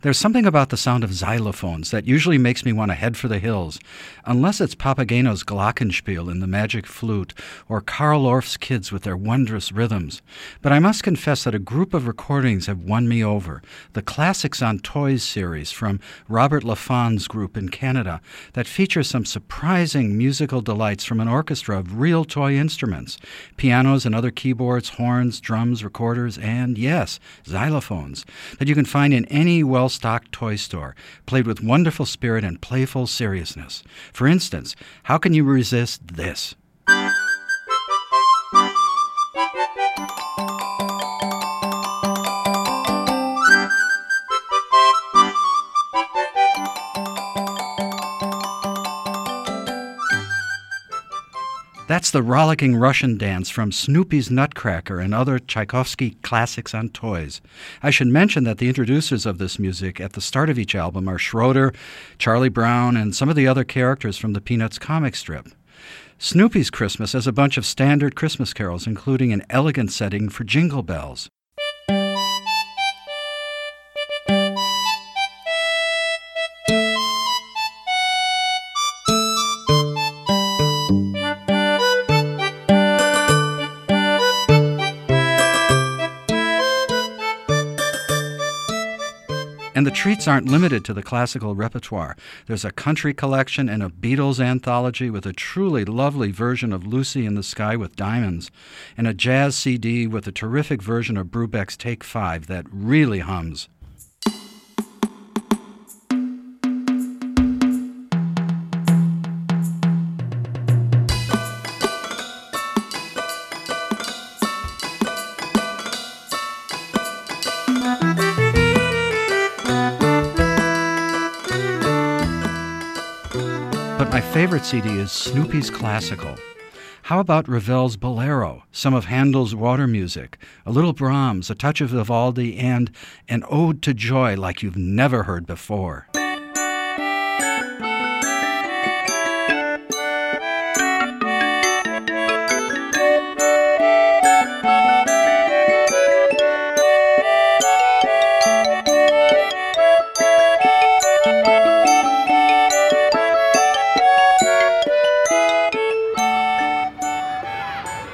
There's something about the sound of xylophones that usually makes me want to head for the hills, unless it's Papageno's Glockenspiel in the Magic Flute, or Karl Orff's Kids with their wondrous rhythms. But I must confess that a group of recordings have won me over. The Classics on Toys series from Robert LaFon's group in Canada that features some surprising musical delights from an orchestra of real toy instruments, pianos and other keyboards, horns, drums, recorders, and, yes, xylophones, that you can find in any well-stocked toy store, played with wonderful spirit and playful seriousness. For instance, how can you resist this? That's the rollicking Russian dance from Snoopy's Nutcracker and other Tchaikovsky classics on toys. I should mention that the introducers of this music at the start of each album are Schroeder, Charlie Brown, and some of the other characters from the Peanuts comic strip. Snoopy's Christmas has a bunch of standard Christmas carols, including an elegant setting for Jingle Bells. And the treats aren't limited to the classical repertoire. There's a country collection and a Beatles anthology with a truly lovely version of Lucy in the Sky with Diamonds, and a jazz CD with a terrific version of Brubeck's Take 5 that really hums. My favorite CD is Snoopy's Classical. How about Ravel's Bolero, some of Handel's Water Music, a little Brahms, a touch of Vivaldi, and an ode to joy like you've never heard before?